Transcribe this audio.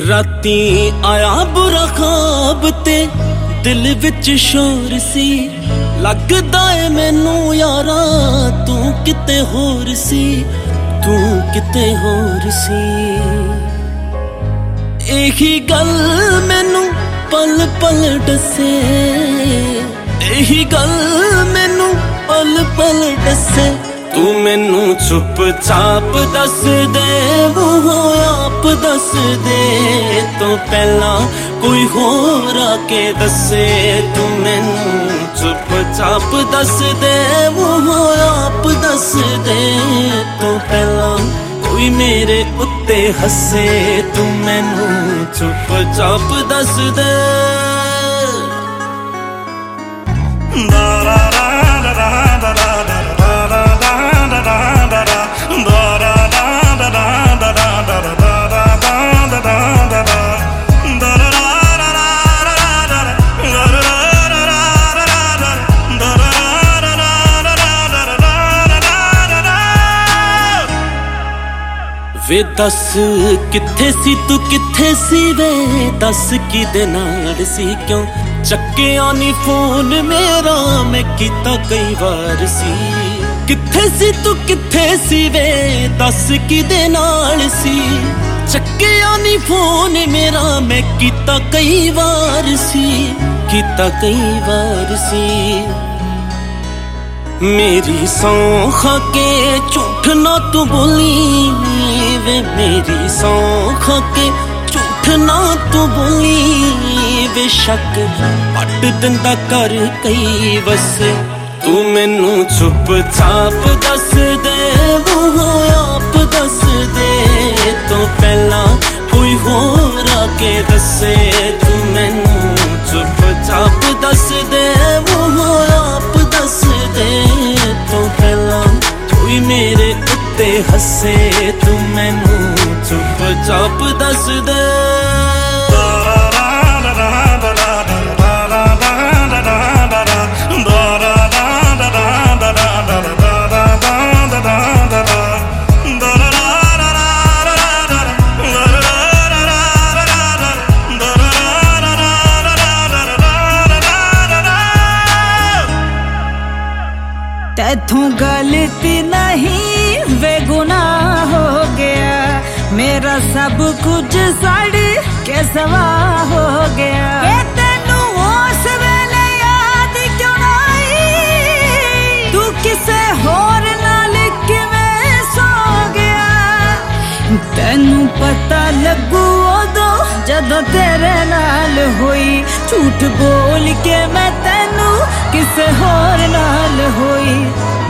राती आया बुरा ख्वाब ते दिल विच शोर सी, लगदा है मैनू यारा तू किते होर सी, तू किते होर सी। यही गल मैनू पल पल दसे, यही गल मैनू पल पल दसे। तू मैनू चुप चाप दस दे, वो आप दस दे तो पहला कोई होर आके दसे। तू मैनू चुप चाप दस दे, वो आप दस दे तो पहला कोई मेरे उत्ते हसे। तू मैनू चुप चाप दस दे। वे दस किथे सी तू किथे सी, वे दस किदे नाल सी, क्यों चक्किया नी फोन मेरा मैं कीता कई बार सी। किथे सी तू किथे सी, वे दस किदे नाल सी, चक्किया नी फोन मेरा मैं कीता कई बार सी, कीता कई बार सी। मेरी सौं खा के झूठ ना तू बोली, वे मेरी सौं खा के झूठ ना तू बोली, वे शक पट दिंदा कर कई वसे। तू मैनू चुप चाप दस दे, वो आप दस दे तो पहला कोई होर आके दसे। तू मैनू चुप चाप दस दे, वो आप दस दे तो पहला कोई मेरे उत्ते हसे। तू मैनू चुप चाप दस दे। तैथों गलती नहीं वे गुनाह हो गया, मेरा सब कुछ सड़ के सवा हो गया। तेनू उस वेले याद क्यों ना आई, तू किसे होर नाल किवें सो गया। तेनू पता लगू उदों जदों तेरे नाल होई, झूठ बोल के मैं तेनू किसे होर नाल होई।